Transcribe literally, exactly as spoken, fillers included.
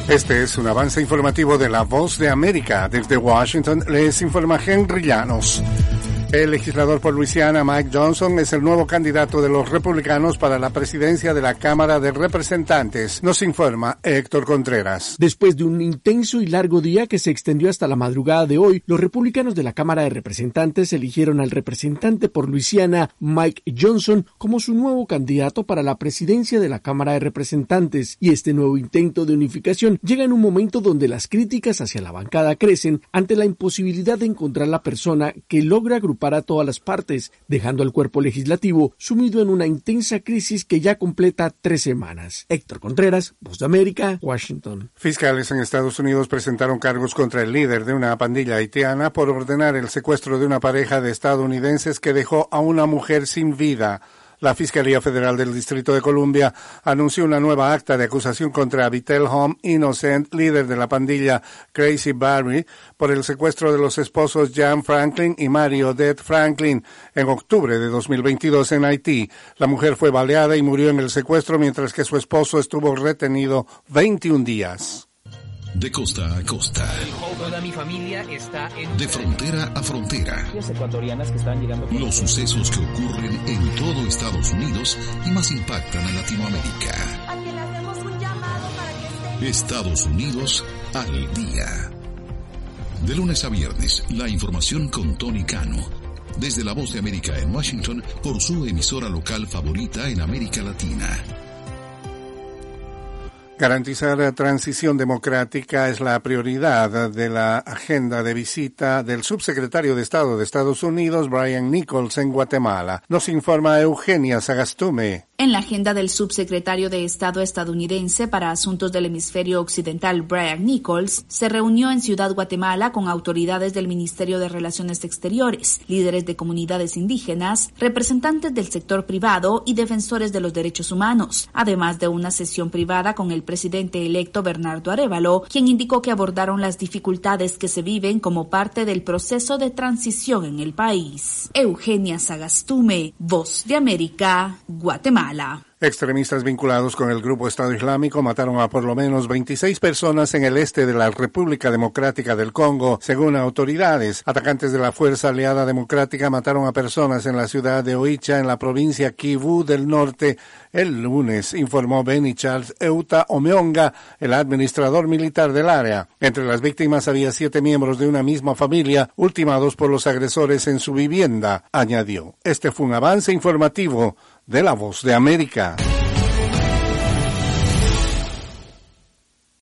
Este es un avance informativo de La Voz de América. Desde Washington les informa Henry Llanos. El legislador por Luisiana, Mike Johnson, es el nuevo candidato de los republicanos para la presidencia de la Cámara de Representantes. Nos informa Héctor Contreras. Después de un intenso y largo día que se extendió hasta la madrugada de hoy, los republicanos de la Cámara de Representantes eligieron al representante por Luisiana, Mike Johnson, como su nuevo candidato para la presidencia de la Cámara de Representantes. Y este nuevo intento de unificación llega en un momento donde las críticas hacia la bancada crecen ante la imposibilidad de encontrar la persona que logra agrupar para todas las partes, dejando al cuerpo legislativo sumido en una intensa crisis que ya completa tres semanas. Héctor Contreras, Voz de América, Washington. Fiscales en Estados Unidos presentaron cargos contra el líder de una pandilla haitiana por ordenar el secuestro de una pareja de estadounidenses que dejó a una mujer sin vida. La Fiscalía Federal del Distrito de Columbia anunció una nueva acta de acusación contra Vitel Home Innocent, líder de la pandilla Crazy Barry, por el secuestro de los esposos Jan Franklin y Mario Odette Franklin en octubre de dos mil veintidós en Haití. La mujer fue baleada y murió en el secuestro, mientras que su esposo estuvo retenido veintiún días. De costa a costa. Toda mi familia está en... De frontera a frontera. Las ecuatorianas que están llegando... Los sucesos que ocurren en todo Estados Unidos y más impactan a Latinoamérica. A que le hacemos un llamado para que esté... Estados Unidos al día. De lunes a viernes, la información con Tony Cano. Desde La Voz de América en Washington, por su emisora local favorita en América Latina. Garantizar la transición democrática es la prioridad de la agenda de visita del subsecretario de Estado de Estados Unidos, Brian Nichols, en Guatemala. Nos informa Eugenia Sagastume. En la agenda del subsecretario de Estado estadounidense para Asuntos del Hemisferio Occidental, Brian Nichols, se reunió en Ciudad Guatemala con autoridades del Ministerio de Relaciones Exteriores, líderes de comunidades indígenas, representantes del sector privado y defensores de los derechos humanos, además de una sesión privada con el presidente electo Bernardo Arévalo, quien indicó que abordaron las dificultades que se viven como parte del proceso de transición en el país. Eugenia Sagastume, Voz de América, Guatemala. Extremistas vinculados con el grupo Estado Islámico mataron a por lo menos veintiséis personas en el este de la República Democrática del Congo, según autoridades. Atacantes de la Fuerza Aliada Democrática mataron a personas en la ciudad de Oicha, en la provincia Kivu del Norte, el lunes, informó Benny Charles Euta Omeonga, el administrador militar del área. Entre las víctimas había siete miembros de una misma familia, ultimados por los agresores en su vivienda, añadió. Este fue un avance informativo de La Voz de América.